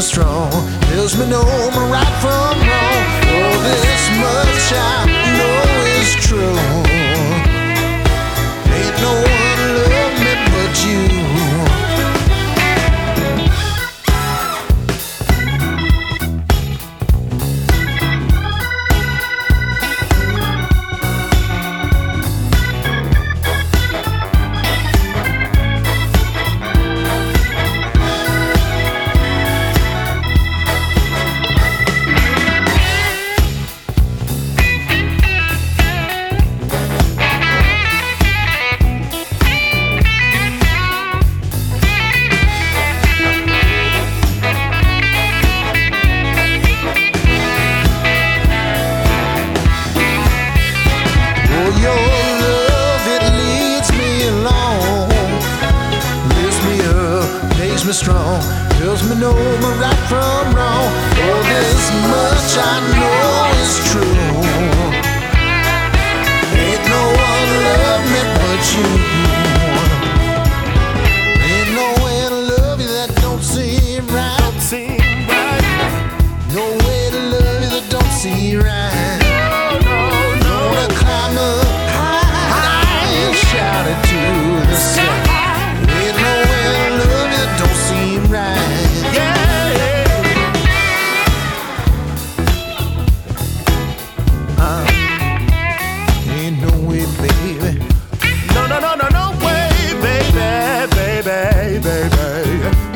me strong, helps me know my right from wrong. Oh, this much I know is true. Ain't no one love me but you. Strong, helps me know my right from wrong. Oh, this much I know is true. Ain't no one love me but you. Ain't no way to love you that don't seem right. Don't seem right. No way to love you that don't seem right. No, no, no. Wanna climb up high and shout it to the sky. Ain't no way to love you that don't seem right. Yeah, ain't no way, baby. No, no, no, no, no way, baby, baby, baby.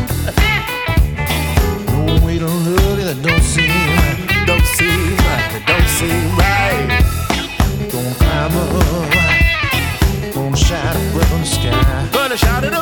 No way to love you that don't seem right. Don't seem right, don't seem right. Gonna climb up, gonna shout it from the sky. Gonna shout it